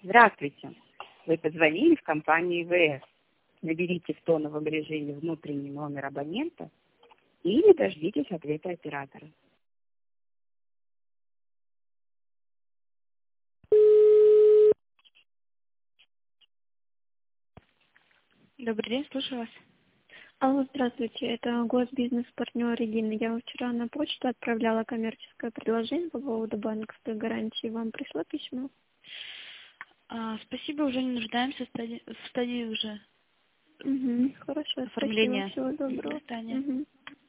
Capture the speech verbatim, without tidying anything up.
Здравствуйте. Вы позвонили в компанию ИВС. Наберите в тоновом режиме внутренний номер абонента или дождитесь ответа оператора. Добрый день, слушаю вас. Алло, здравствуйте, это госбизнес-партнер Регина. Я вчера на почту отправляла коммерческое предложение по поводу банковской гарантии. Вам пришло письмо? А, спасибо, уже не нуждаемся в стадии, в стадии уже Угу, хорошо, оформления. спасибо, всего доброго. До свидания. Угу.